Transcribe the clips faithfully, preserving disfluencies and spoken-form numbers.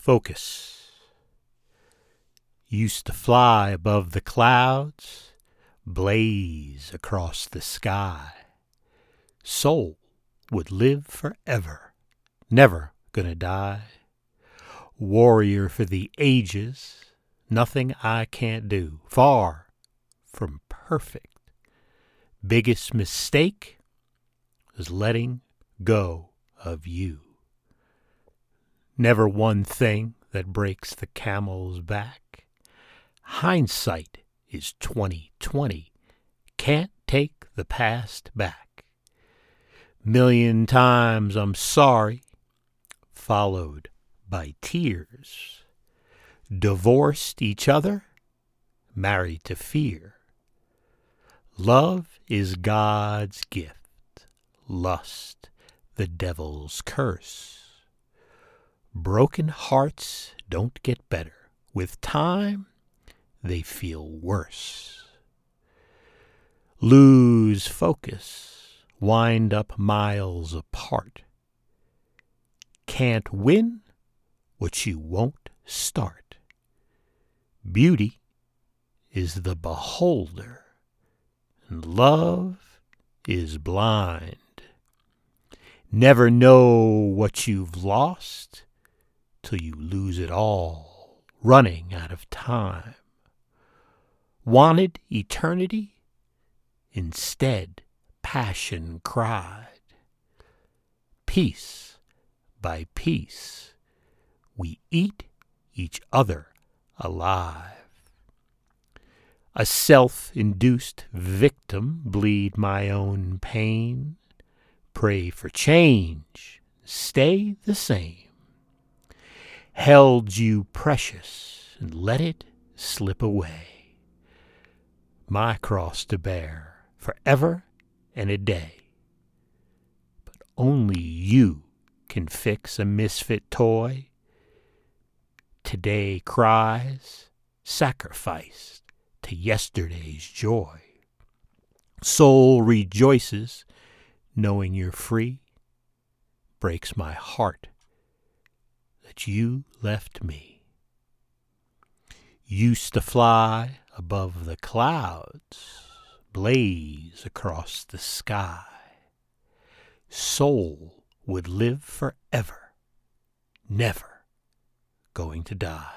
Focus. Used to fly above the clouds, blaze across the sky. Soul would live forever, never gonna die. Warrior for the ages, nothing I can't do. Far from perfect. Biggest mistake is letting go of you. Never one thing that breaks the camel's back. Hindsight is twenty twenty. Can't take the past back. Million times I'm sorry, followed by tears. Divorced each other, married to fear. Love is God's gift, lust the devil's curse. Broken hearts don't get better. With time, they feel worse. Lose focus, wind up miles apart. Can't win what you won't start. Beauty is the beholder, and love is blind. Never know what you've lost till you lose it all, running out of time. Wanted eternity, instead passion cried. Piece by piece, we eat each other alive. A self-induced victim, bleed my own pain. Pray for change, stay the same. Held you precious and let it slip away. My cross to bear forever and a day. But only you can fix a misfit toy. Today cries, sacrificed to yesterday's joy. Soul rejoices, knowing you're free. Breaks my heart that you left me. Used to fly above the clouds, blaze across the sky. Soul would live forever, never going to die.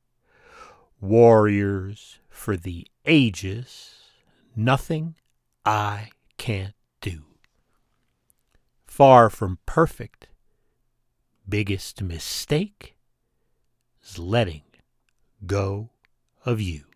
Warriors for the ages, nothing I can't do. Far from perfect, biggest mistake is letting go of you.